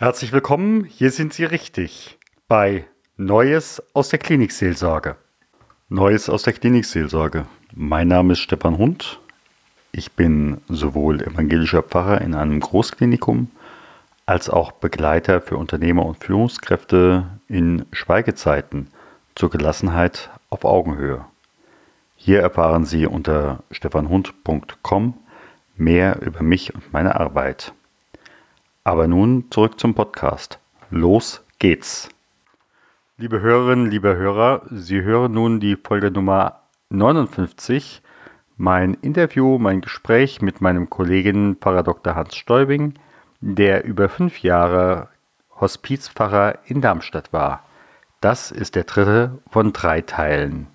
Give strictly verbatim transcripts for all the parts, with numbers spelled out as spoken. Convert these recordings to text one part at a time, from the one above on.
Herzlich willkommen, hier sind Sie richtig bei Neues aus der Klinikseelsorge. Neues aus der Klinikseelsorge. Mein Name ist Stefan Hund. Ich bin sowohl evangelischer Pfarrer in einem Großklinikum als auch Begleiter für Unternehmer und Führungskräfte in Schweigezeiten zur Gelassenheit auf Augenhöhe. Hier erfahren Sie unter stefan hund punkt com mehr über mich und meine Arbeit. Aber nun zurück zum Podcast. Los geht's! Liebe Hörerinnen, liebe Hörer, Sie hören nun die Folge Nummer neunundfünfzig, mein Interview, mein Gespräch mit meinem Kollegen Pfarrer Doktor Hans Stäubing, der über fünf Jahre Hospizpfarrer in Darmstadt war. Das ist der dritte von drei Teilen.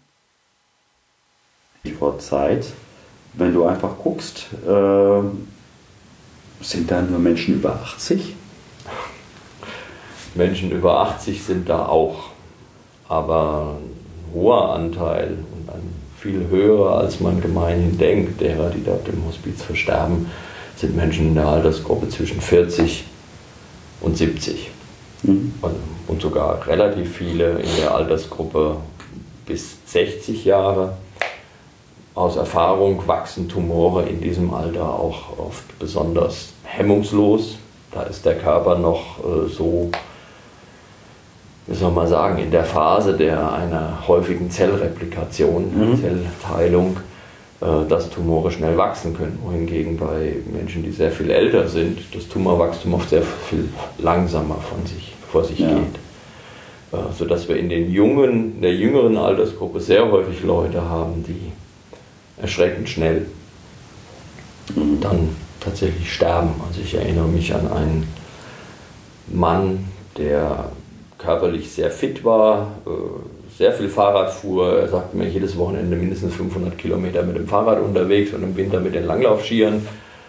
Vor Zeit, wenn du einfach guckst, äh, sind da nur Menschen über achtzig? Menschen über achtzig sind da auch, aber ein hoher Anteil und ein viel höherer, als man gemeinhin denkt, derer, die dort im Hospiz versterben, sind Menschen in der Altersgruppe zwischen vierzig und siebzig. Mhm. Und sogar relativ viele in der Altersgruppe bis sechzig Jahre. Aus Erfahrung wachsen Tumore in diesem Alter auch oft besonders hemmungslos. Da ist der Körper noch äh, so, wie soll man sagen, in der Phase der einer häufigen Zellreplikation, mhm. Zellteilung, äh, dass Tumore schnell wachsen können. Wohingegen bei Menschen, die sehr viel älter sind, das Tumorwachstum oft sehr viel langsamer von sich, vor sich ja. geht. Äh, sodass wir in, den jungen, in der jüngeren Altersgruppe sehr häufig Leute haben, die erschreckend schnell mhm. dann tatsächlich sterben. Also ich erinnere mich an einen Mann, der körperlich sehr fit war, sehr viel Fahrrad fuhr. Er sagte mir, jedes Wochenende mindestens fünfhundert Kilometer mit dem Fahrrad unterwegs und im Winter mit den Langlaufskiern.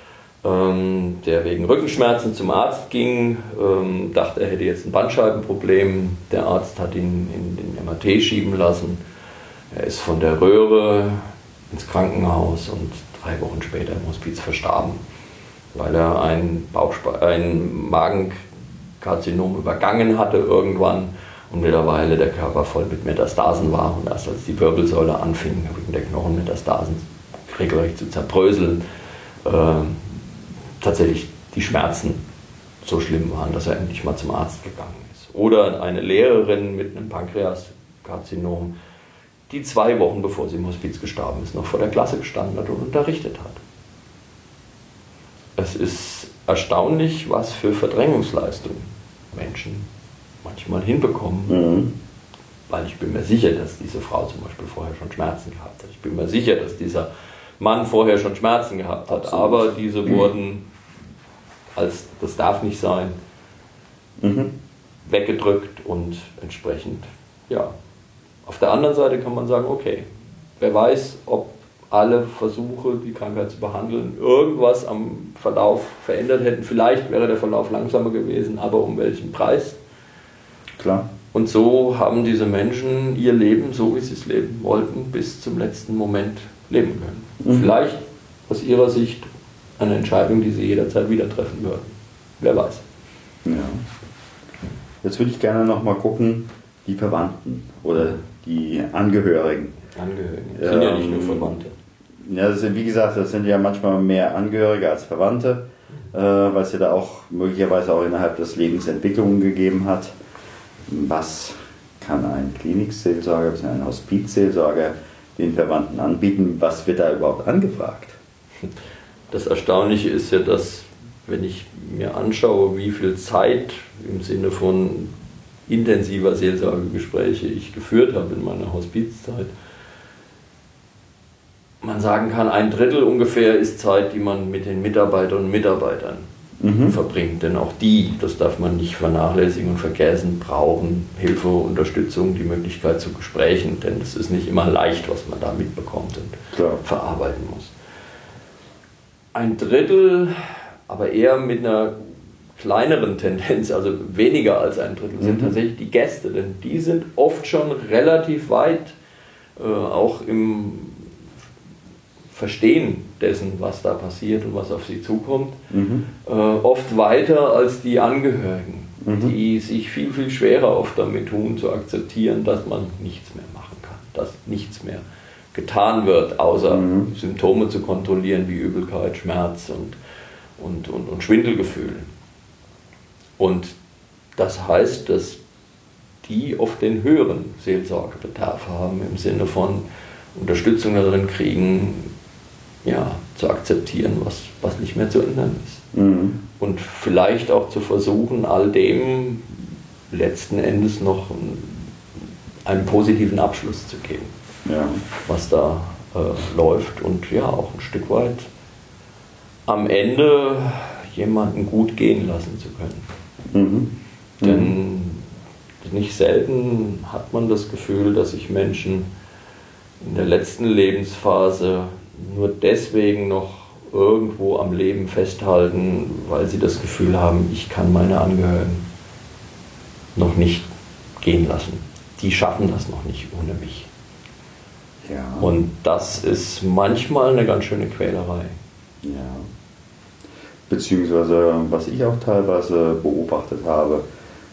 Der wegen Rückenschmerzen zum Arzt ging, dachte, er hätte jetzt ein Bandscheibenproblem. Der Arzt hat ihn in den M R T schieben lassen. Er ist von der Röhre ins Krankenhaus und drei Wochen später im Hospiz verstarben, weil er ein, Bauchspe- ein Magenkarzinom übergangen hatte irgendwann und mittlerweile der Körper voll mit Metastasen war und erst als die Wirbelsäule anfing, wegen der Knochenmetastasen regelrecht zu zerbröseln, äh, tatsächlich die Schmerzen so schlimm waren, dass er endlich mal zum Arzt gegangen ist. Oder eine Lehrerin mit einem Pankreaskarzinom, die zwei Wochen bevor sie im Hospiz gestorben ist, noch vor der Klasse gestanden hat und unterrichtet hat. Es ist erstaunlich, was für Verdrängungsleistungen Menschen manchmal hinbekommen, mhm. weil ich bin mir sicher, dass diese Frau zum Beispiel vorher schon Schmerzen gehabt hat. Ich bin mir sicher, dass dieser Mann vorher schon Schmerzen gehabt hat, Absolut. aber diese wurden als das darf nicht sein, mhm. weggedrückt und entsprechend, ja. Auf der anderen Seite kann man sagen, okay, wer weiß, ob alle Versuche, die Krankheit zu behandeln, irgendwas am Verlauf verändert hätten. Vielleicht wäre der Verlauf langsamer gewesen, aber um welchen Preis? Klar. Und so haben diese Menschen ihr Leben, so wie sie es leben wollten, bis zum letzten Moment leben können. Mhm. Vielleicht aus ihrer Sicht eine Entscheidung, die sie jederzeit wieder treffen würden. Wer weiß. Ja. Jetzt würde ich gerne noch mal gucken, die Verwandten oder die Angehörigen. Angehörigen, das sind ähm, ja nicht nur Verwandte. Ja, das sind, wie gesagt, das sind ja manchmal mehr Angehörige als Verwandte, äh, weil es ja da auch möglicherweise auch innerhalb des Lebens Entwicklungen gegeben hat. Was kann ein Klinikseelsorger, bzw. ein Hospizseelsorger den Verwandten anbieten? Was wird da überhaupt angefragt? Das Erstaunliche ist ja, dass, wenn ich mir anschaue, wie viel Zeit im Sinne von intensiver Seelsorgegespräche ich geführt habe in meiner Hospizzeit, man sagen kann, ein Drittel ungefähr ist Zeit, die man mit den Mitarbeiterinnen und Mitarbeitern mhm. verbringt. Denn auch die, das darf man nicht vernachlässigen und vergessen, brauchen Hilfe, Unterstützung, die Möglichkeit zu Gesprächen. Denn es ist nicht immer leicht, was man da mitbekommt und Klar. verarbeiten muss. Ein Drittel, aber eher mit einer kleineren Tendenz, also weniger als ein Drittel, sind mhm. tatsächlich die Gäste, denn die sind oft schon relativ weit, äh, auch im Verstehen dessen, was da passiert und was auf sie zukommt, mhm. äh, oft weiter als die Angehörigen. mhm. die sich viel, viel schwerer oft damit tun, zu akzeptieren, dass man nichts mehr machen kann, dass nichts mehr getan wird, außer mhm. Symptome zu kontrollieren wie Übelkeit, Schmerz und, und, und, und Schwindelgefühl. Und das heißt, dass die oft den höheren Seelsorgebedarf haben, im Sinne von Unterstützung darin kriegen, ja, zu akzeptieren, was, was nicht mehr zu ändern ist. Mhm. Und vielleicht auch zu versuchen, all dem letzten Endes noch einen positiven Abschluss zu geben, ja. was da äh, läuft. Und ja, auch ein Stück weit am Ende jemanden gut gehen lassen zu können. Mhm. Mhm. Denn nicht selten hat man das Gefühl, dass sich Menschen in der letzten Lebensphase nur deswegen noch irgendwo am Leben festhalten, weil sie das Gefühl haben, ich kann meine Angehörigen noch nicht gehen lassen. Die schaffen das noch nicht ohne mich. Ja. Und das ist manchmal eine ganz schöne Quälerei. Ja. Beziehungsweise, was ich auch teilweise beobachtet habe,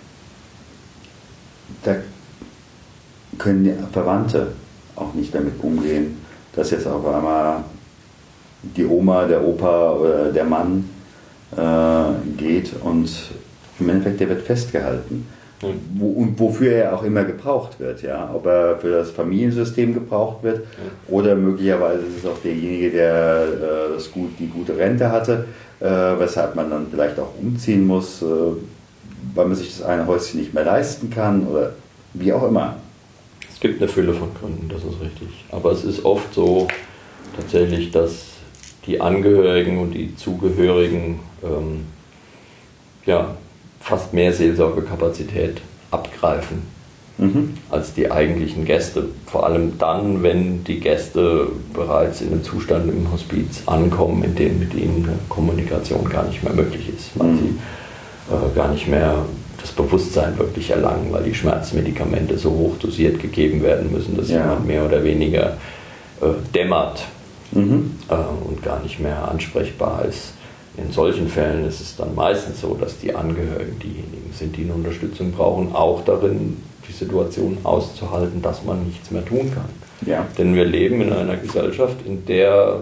da können die Verwandte auch nicht damit umgehen, dass jetzt auf einmal die Oma, der Opa oder der Mann äh, geht und im Endeffekt der wird festgehalten. Mhm. Wo, und wofür er auch immer gebraucht wird. Ja? Ob er für das Familiensystem gebraucht wird, mhm. oder möglicherweise ist es auch derjenige, der äh, das gut, die gute Rente hatte, äh, weshalb man dann vielleicht auch umziehen muss, äh, weil man sich das eine Häuschen nicht mehr leisten kann oder wie auch immer. Es gibt eine Fülle von Gründen, das ist richtig. Aber es ist oft so tatsächlich, dass die Angehörigen und die Zugehörigen ähm, ja, fast mehr Seelsorgekapazität abgreifen mhm. als die eigentlichen Gäste. Vor allem dann, wenn die Gäste bereits in einem Zustand im Hospiz ankommen, in dem mit ihnen eine Kommunikation gar nicht mehr möglich ist, weil mhm. sie äh, gar nicht mehr das Bewusstsein wirklich erlangen, weil die Schmerzmedikamente so hoch dosiert gegeben werden müssen, dass ja. jemand mehr oder weniger äh, dämmert mhm. äh, und gar nicht mehr ansprechbar ist. In solchen Fällen ist es dann meistens so, dass die Angehörigen diejenigen sind, die eine Unterstützung brauchen, auch darin, die Situation auszuhalten, dass man nichts mehr tun kann. Ja. Denn wir leben in einer Gesellschaft, in der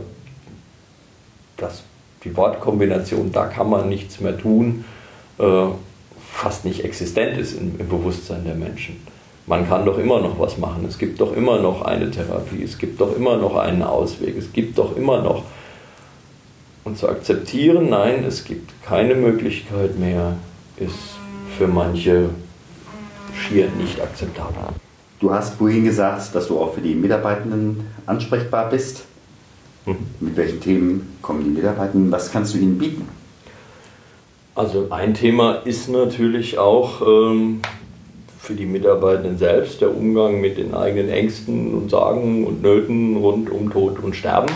das, die Wortkombination, da kann man nichts mehr tun, äh, fast nicht existent ist im, im Bewusstsein der Menschen. Man kann doch immer noch was machen, es gibt doch immer noch eine Therapie, es gibt doch immer noch einen Ausweg, es gibt doch immer noch. Und zu akzeptieren, nein, es gibt keine Möglichkeit mehr, ist für manche schier nicht akzeptabel. Du hast vorhin gesagt, dass du auch für die Mitarbeitenden ansprechbar bist. Mhm. Mit welchen Themen kommen die Mitarbeitenden? Was kannst du ihnen bieten? Also ein Thema ist natürlich auch ähm, für die Mitarbeitenden selbst der Umgang mit den eigenen Ängsten und Sorgen und Nöten rund um Tod und Sterben.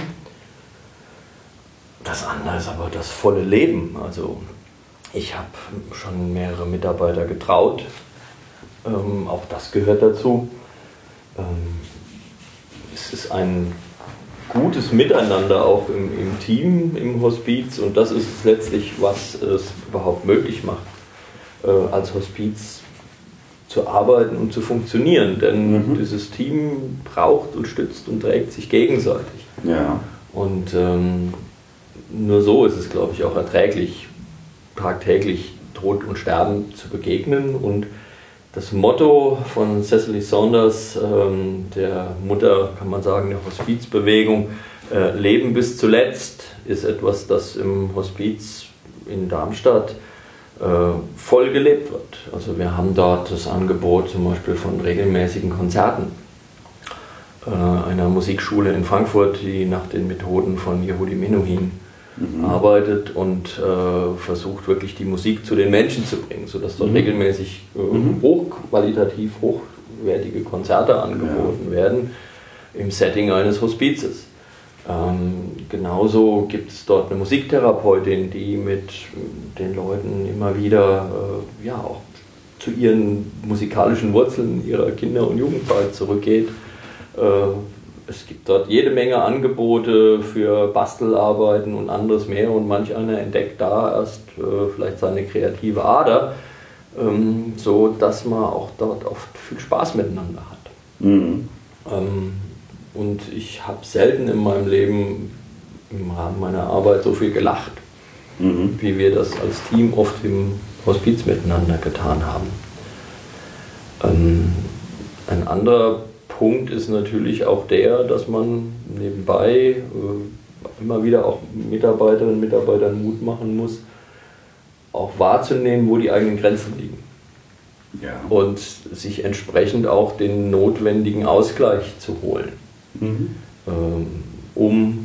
Das andere ist aber das volle Leben. Also ich habe schon mehrere Mitarbeiter getraut. Ähm, auch das gehört dazu. Ähm, es ist ein gutes Miteinander auch im, im Team, im Hospiz, und das ist es letztlich, was es überhaupt möglich macht, äh, als Hospiz zu arbeiten und zu funktionieren. Denn mhm. dieses Team braucht und stützt und trägt sich gegenseitig. Ja. Und ähm, nur so ist es, glaube ich, auch erträglich, tagtäglich Tod und Sterben zu begegnen. Und das Motto von Cicely Saunders, ähm, der Mutter, kann man sagen, der Hospizbewegung, äh, Leben bis zuletzt, ist etwas, das im Hospiz in Darmstadt äh, voll gelebt wird. Also wir haben dort das Angebot zum Beispiel von regelmäßigen Konzerten äh, einer Musikschule in Frankfurt, die nach den Methoden von Yehudi Menuhin Mhm. arbeitet und äh, versucht wirklich die Musik zu den Menschen zu bringen, sodass dort mhm. regelmäßig äh, mhm. hochqualitativ hochwertige Konzerte angeboten ja. werden im Setting eines Hospizes. Ähm, genauso gibt es dort eine Musiktherapeutin, die mit den Leuten immer wieder äh, ja, auch zu ihren musikalischen Wurzeln ihrer Kinder- und Jugendzeit zurückgeht. Äh, Es gibt dort jede Menge Angebote für Bastelarbeiten und anderes mehr, und manch einer entdeckt da erst äh, vielleicht seine kreative Ader. ähm, so dass man auch dort oft viel Spaß miteinander hat. Mhm. Ähm, und ich habe selten in meinem Leben im Rahmen meiner Arbeit so viel gelacht, mhm. wie wir das als Team oft im Hospiz miteinander getan haben. Ähm, ein anderer Punkt ist natürlich auch der, dass man nebenbei äh, immer wieder auch Mitarbeiterinnen und Mitarbeitern Mut machen muss, auch wahrzunehmen, wo die eigenen Grenzen liegen. Ja. Und sich entsprechend auch den notwendigen Ausgleich zu holen, mhm. ähm, um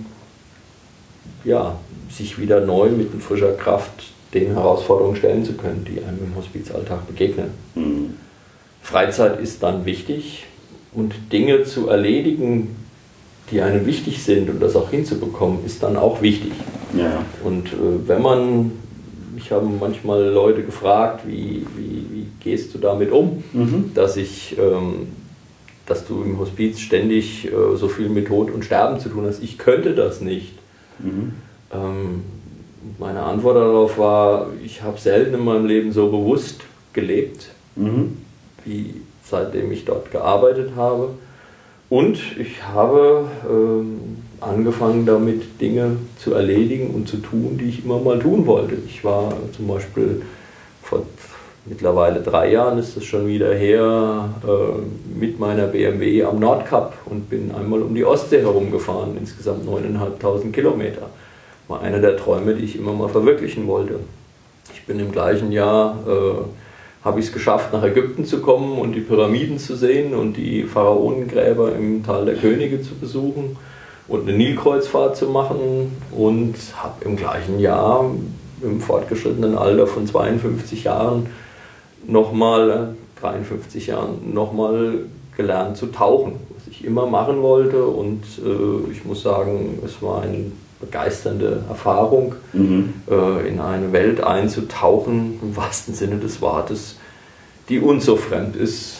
ja, sich wieder neu mit frischer Kraft den Herausforderungen stellen zu können, die einem im Hospizalltag begegnen. Mhm. Freizeit ist dann wichtig und Dinge zu erledigen, die einem wichtig sind und das auch hinzubekommen, ist dann auch wichtig. Ja. Und äh, wenn man, ich habe manchmal Leute gefragt, wie, wie, wie gehst du damit um, mhm. dass, ich, ähm, dass du im Hospiz ständig äh, so viel mit Tod und Sterben zu tun hast. Ich könnte das nicht. Mhm. Ähm, meine Antwort darauf war, ich habe selten in meinem Leben so bewusst gelebt, mhm. wie seitdem ich dort gearbeitet habe. Und ich habe ähm, angefangen damit, Dinge zu erledigen und zu tun, die ich immer mal tun wollte. Ich war zum Beispiel vor mittlerweile drei Jahren, ist das schon wieder her, äh, mit meiner B M W am Nordkap und bin einmal um die Ostsee herumgefahren, insgesamt neuntausendfünfhundert Kilometer. War einer der Träume, die ich immer mal verwirklichen wollte. Ich bin im gleichen Jahr äh, habe ich es geschafft, nach Ägypten zu kommen und die Pyramiden zu sehen und die Pharaonengräber im Tal der Könige zu besuchen und eine Nilkreuzfahrt zu machen und habe im gleichen Jahr im fortgeschrittenen Alter von zweiundfünfzig Jahren nochmal, dreiundfünfzig Jahren, nochmal gelernt zu tauchen, was ich immer machen wollte und äh, ich muss sagen, es war eine begeisternde Erfahrung, mhm. äh, in eine Welt einzutauchen, im wahrsten Sinne des Wortes, die uns so fremd ist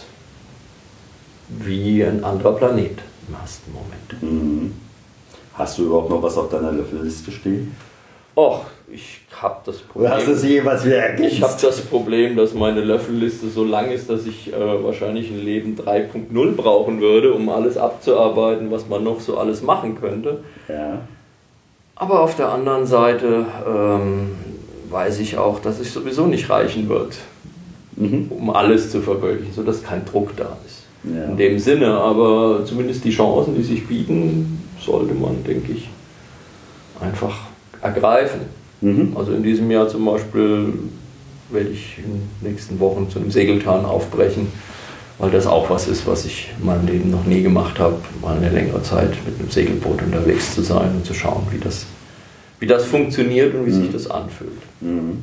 wie ein anderer Planet im ersten Moment. Mhm. Hast du überhaupt noch was auf deiner Löffelliste stehen? Och, ich habe das Problem. Hast du es jeweils wieder ergänzt? Ich habe das Problem, dass meine Löffelliste so lang ist, dass ich äh, wahrscheinlich ein Leben drei Punkt null brauchen würde, um alles abzuarbeiten, was man noch so alles machen könnte. Ja. Aber auf der anderen Seite ähm, weiß ich auch, dass es sowieso nicht reichen wird, mhm. um alles zu verwirklichen, sodass kein Druck da ist. Ja. In dem Sinne, aber zumindest die Chancen, die sich bieten, sollte man, denke ich, einfach ergreifen. Mhm. Also in diesem Jahr zum Beispiel werde ich in den nächsten Wochen zu einem Segeltörn aufbrechen, weil das auch was ist, was ich in meinem Leben noch nie gemacht habe, mal eine längere Zeit mit einem Segelboot unterwegs zu sein und zu schauen, wie das, wie das funktioniert und wie mhm. sich das anfühlt. Mhm.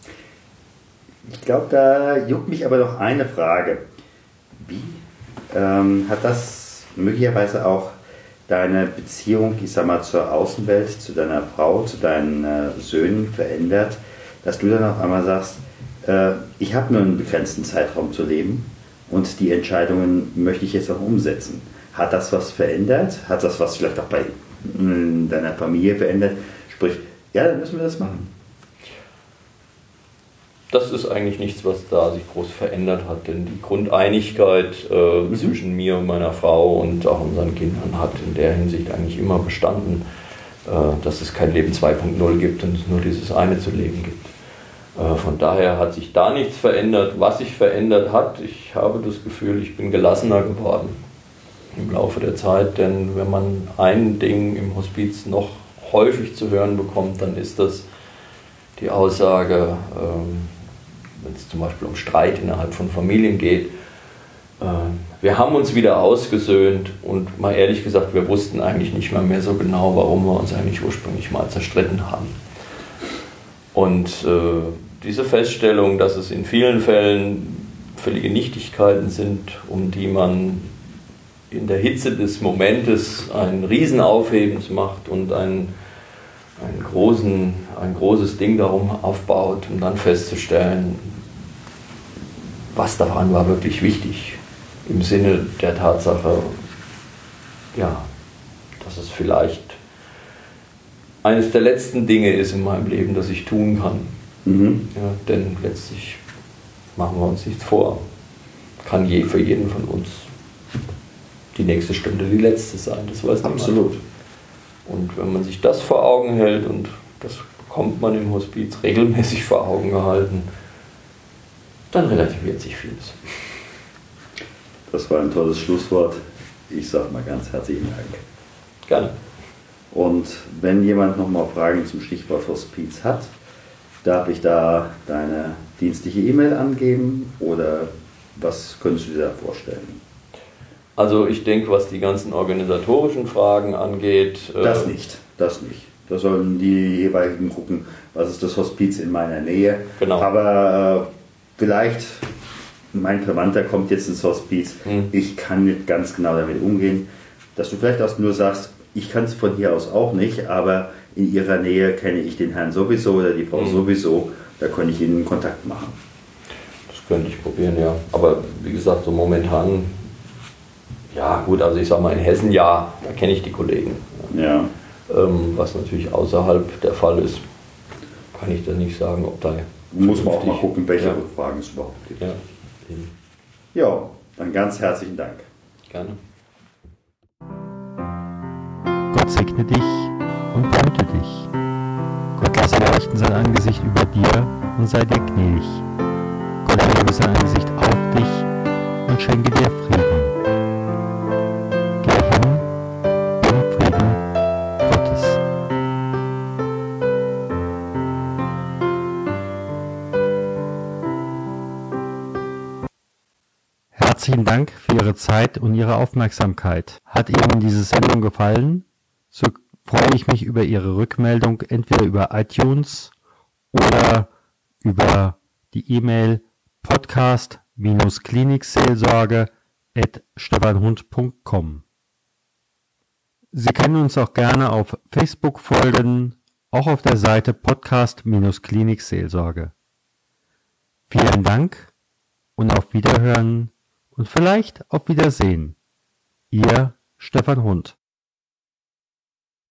Ich glaube, da juckt mich aber noch eine Frage. Wie ähm, hat das möglicherweise auch deine Beziehung, ich sag mal, zur Außenwelt, zu deiner Frau, zu deinen äh, Söhnen verändert, dass du dann auf einmal sagst, äh, ich habe nur einen begrenzten Zeitraum zu leben und die Entscheidungen möchte ich jetzt auch umsetzen. Hat das was verändert? Hat das was vielleicht auch bei deiner Familie verändert? Sprich, ja, dann müssen wir das machen. Das ist eigentlich nichts, was da sich groß verändert hat, denn die Grundeinigkeit äh, mhm. zwischen mir und meiner Frau und auch unseren Kindern hat in der Hinsicht eigentlich immer bestanden, äh, dass es kein Leben zwei Punkt null gibt und es nur dieses eine zu leben gibt. Äh, von daher hat sich da nichts verändert. Was sich verändert hat, ich habe das Gefühl, ich bin gelassener geworden im Laufe der Zeit, denn wenn man ein Ding im Hospiz noch häufig zu hören bekommt, dann ist das die Aussage, ähm, wenn es zum Beispiel um Streit innerhalb von Familien geht, äh, wir haben uns wieder ausgesöhnt und mal ehrlich gesagt, wir wussten eigentlich nicht mehr, mehr so genau, warum wir uns eigentlich ursprünglich mal zerstritten haben. Und äh, diese Feststellung, dass es in vielen Fällen völlige Nichtigkeiten sind, um die man in der Hitze des Momentes ein Riesenaufhebens macht und ein Einen großen, ein großes Ding darum aufbaut, um dann festzustellen, was daran war wirklich wichtig, im Sinne der Tatsache, ja, dass es vielleicht eines der letzten Dinge ist in meinem Leben, das ich tun kann. Mhm. Ja, denn letztlich machen wir uns nichts vor. Kann je für jeden von uns die nächste Stunde die letzte sein, das weiß niemand. Absolut. Und wenn man sich das vor Augen hält, und das bekommt man im Hospiz regelmäßig vor Augen gehalten, dann relativiert sich vieles. Das war ein tolles Schlusswort. Ich sage mal ganz herzlichen Dank. Gerne. Und wenn jemand nochmal Fragen zum Stichwort Hospiz hat, darf ich da deine dienstliche E-Mail angeben oder was könntest du dir da vorstellen? Also ich denke, was die ganzen organisatorischen Fragen angeht... Das äh, nicht, das nicht. Da sollen die jeweiligen gucken, was ist das Hospiz in meiner Nähe. Genau. Aber äh, vielleicht, mein Verwandter kommt jetzt ins Hospiz, hm. ich kann nicht ganz genau damit umgehen, dass du vielleicht auch nur sagst, ich kann es von hier aus auch nicht, aber in ihrer Nähe kenne ich den Herrn sowieso oder die Frau hm. sowieso, da kann ich Ihnen Kontakt machen. Das könnte ich probieren, ja. Aber wie gesagt, so momentan, ja gut, also ich sag mal in Hessen ja, da kenne ich die Kollegen. Ja. Ähm, was natürlich außerhalb der Fall ist, kann ich da nicht sagen, ob da... Muss man auch mal gucken, welche ja. Rückfragen es überhaupt gibt. Ja, eben. Ja, dann ganz herzlichen Dank. Gerne. Gott segne dich und behüte dich. Gott lasse leuchten sein Angesicht über dir und sei dir gnädig. Gott erhebe sein Angesicht auf dich und schenke dir Frieden. Geh hin im Frieden Gottes. Herzlichen Dank für Ihre Zeit und Ihre Aufmerksamkeit. Hat Ihnen diese Sendung gefallen? So freue ich mich über Ihre Rückmeldung, entweder über iTunes oder über die E-Mail podcast klinikseelsorge at stefanhund punkt com. Sie können uns auch gerne auf Facebook folgen, auch auf der Seite Podcast Klinikseelsorge. Vielen Dank und auf Wiederhören und vielleicht auf Wiedersehen. Ihr Stefan Hund.